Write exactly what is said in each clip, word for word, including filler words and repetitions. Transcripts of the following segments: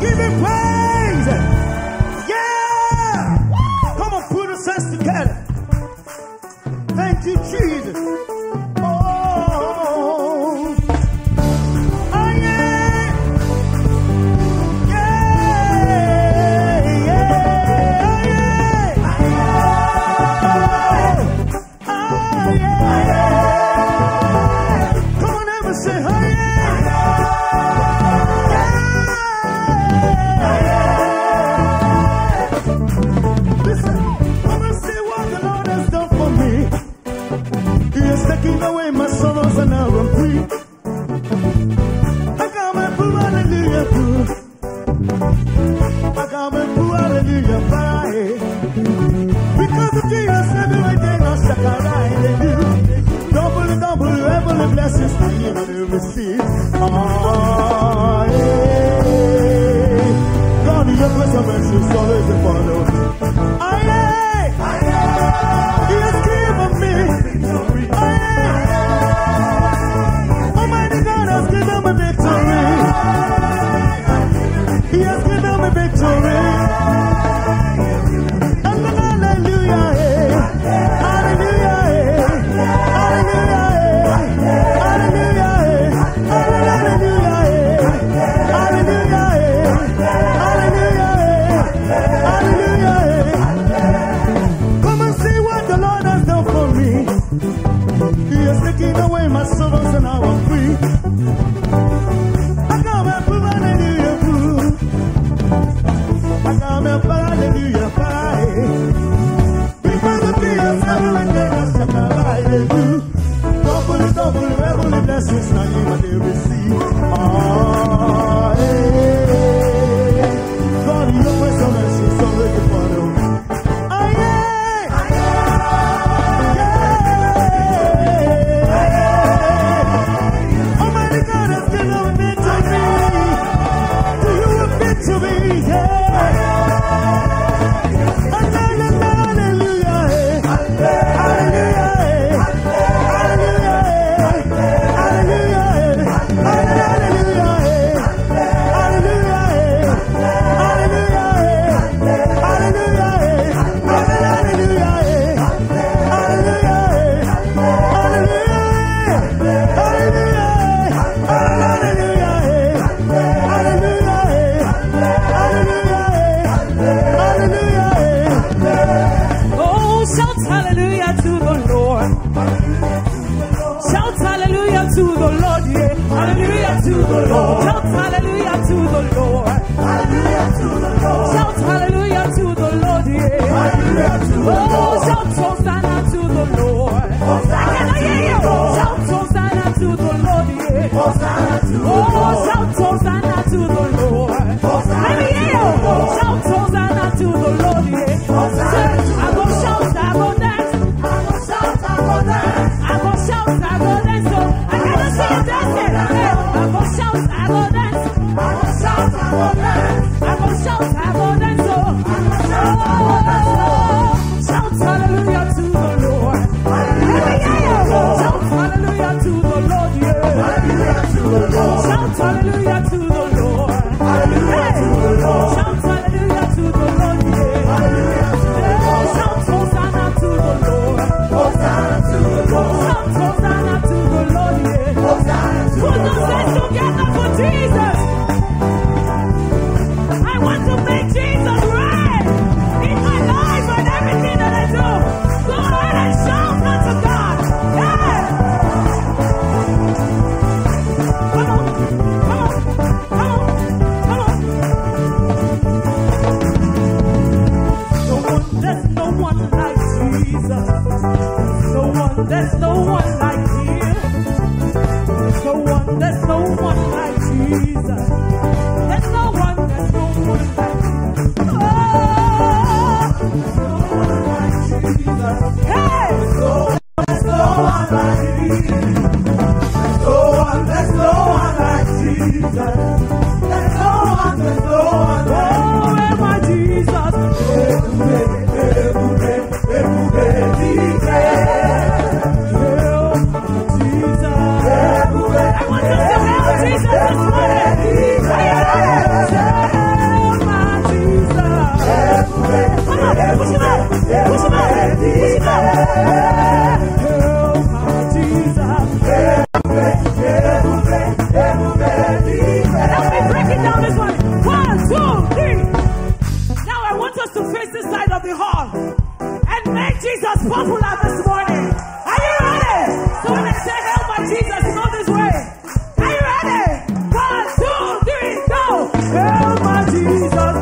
give him praise. Yeah. Come on, put us hands together. Thank you, Jesus. Oh, oh yeah. Yeah, yeah, yeah. Oh, yeah. Come on, ever say, oh yeah. Yeah. face this side of the hall and make Jesus popular this morning. Are you ready? So when I say help my Jesus, you know this way. Are you ready? One, two, three, go. Help my Jesus.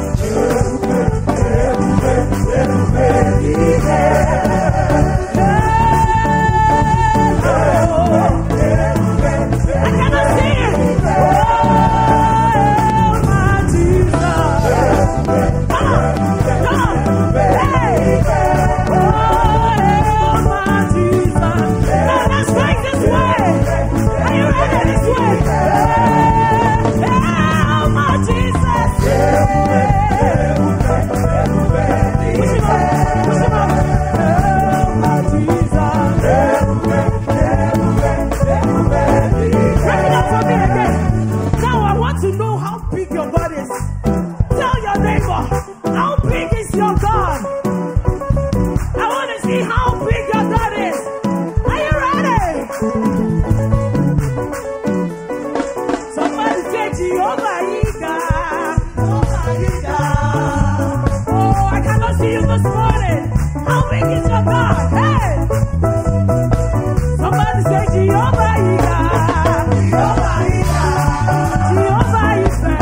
I cannot see it. Help my Jesus. Come on, come on. Hey. Oh, help my Jesus. Now let's break this way. Are you ready this way? Help my Jesus. Push him up, push him up. Help my Jesus. Break it up for me again. Now I want to know how big your God is. Tell your neighbor, how big is your God? I want to see how big your God is. Are you ready? Somebody say Jehovah Ika. Jehovah Ika. Oh, I cannot see you this morning. How big is your God? Hey! Somebody say Jehovah Ika. Jehovah Ika. Jehovah Ife.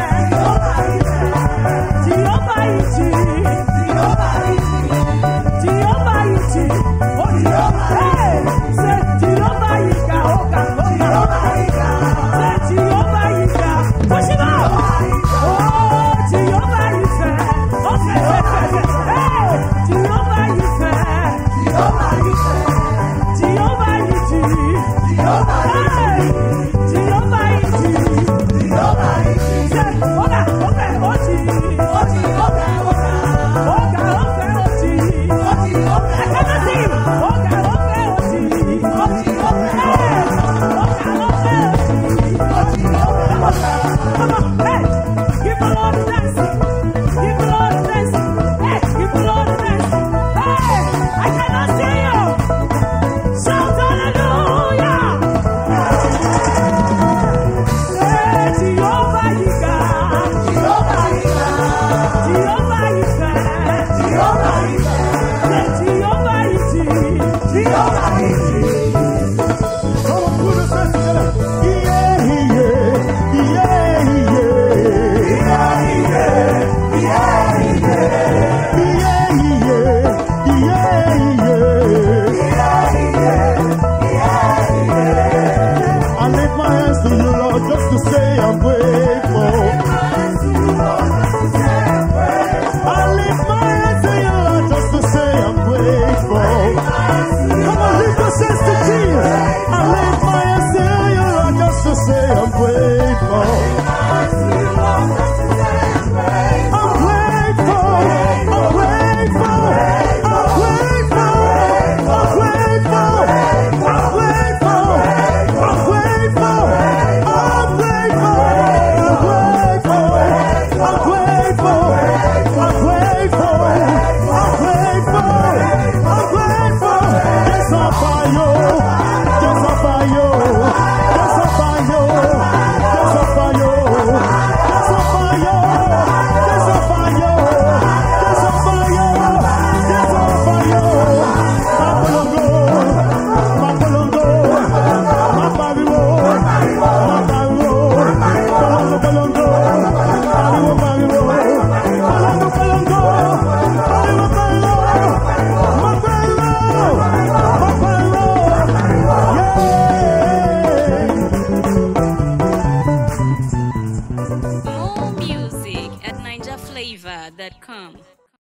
Jehovah Ife. Jehovah Ichi. Jehovah Ichi. Jehovah Ichi. Oh, Jehovah. Hey! Say Jehovah Ika. Oka. Jehovah Ika. Say Jehovah Ika. Push him out. Oh, Jehovah Ife. Okay, okay, okay. Hey! Jehovah Ife. Jehovah Ife. Jehovah Ichi. Jehovah Ichi. Jehovah Ichi. Jehovah Ichi. Say, Oga, Oga, Ochi. Ochi, Oga, Oga. Oga, Oga, Ochi. Ochi, Oga. I cannot see him. Oga, Oga, Ochi. Ochi, Oga. Hey! Oga, Oga, Ochi. Ochi, Oga. Come on, hey! Give the Lord a dance. Give the Lord a dance. Hey, give the Lord a dance. Hey! I cannot see you. Shout hallelujah! Hey, Jehovah Ika. Jehovah Ika. Jehovah Ika. Jehovah Ika. Say Jehovah Iti. Jehovah Iti. Come on, put us together. Yeah, yeah, yeah, yeah. Yeah, I lift my hands to you, Lord, just to say I'm grateful. I lift my hands to you, Lord, just to say I'm grateful. Come on, lift your hands to Jesus. I lift my hands to you, Lord, just to say I'm grateful. I'm grateful. I'm grateful. I'm grateful. I'm grateful. I'm grateful. I'm grateful. I'm grateful. I'm grateful. I'm grateful. I'm grateful. I'm grateful. Yes, I'm for you. Yes, I'm for you. Yes, I'm for you. Yes, I'm for you. Yes, I'm for you. Yes, I'm for you. Yes, I'm for you. Yes, I'm for you. Mapolongo, Mapolongo, Mapariwo, Mapariwo, Polongo, Polongo, Pariwo, Pariwo, Polongo, Polongo, Pariwo, Pariwo, Mapariwo, Mapariwo, yeah. More music at ninja flavor dot com.